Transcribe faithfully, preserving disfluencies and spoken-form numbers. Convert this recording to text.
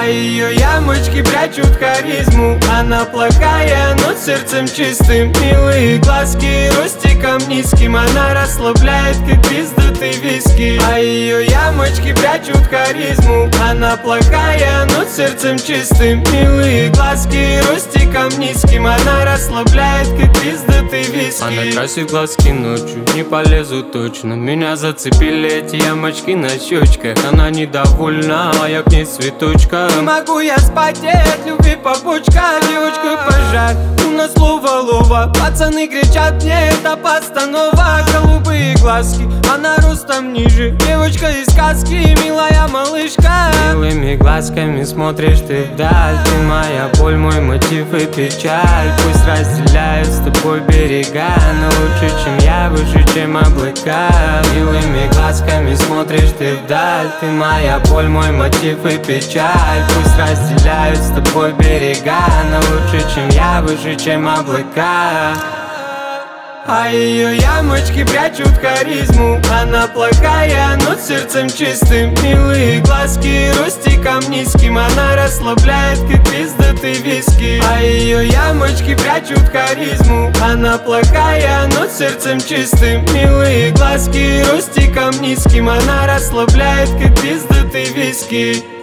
А ее ямочки прячут харизму. Она плохая, но сердцем чистым. Милые глазки ростиком низким. Она расслабляет, как пиздатый виски. А ее ямочки прячут харизму. Она плохая, но сердцем чистым. Милые глазки ростиком низким. Она расслабляет, как пиздатый виски. Она красит глазки ночью, не полезу точно. Меня зацепили эти ямочки на щечках. Она недовольна, а я к ней цветочка. Не могу я спать, от любви побочка. Девочка, пожар, у нас слово лова. Пацаны кричат, мне это постанова. Голубые глазки, она ростом ниже. Девочка из сказки, милая малышка. Милыми глазками смотришь ты вдаль. Ты моя боль, мой мотив и печаль. Пусть разделяют с тобой берега, но лучше, чем я, выше, чем облака. Милыми глазками смотришь ты вдаль. Ты моя боль, мой мотив и печаль. Пусть разделяют с тобой берега, но лучше, чем я, выше, чем облака. А ее ямочки прячут харизму. Она плохая, но сердцем чистым. Милые глазки ростиком низким. Она расслабляет, как пиздатый виски. А ее ямочки прячут харизму. Она плохая, но сердцем чистым. Милые глазки ростиком низким. Она расслабляет, как пиздатый виски.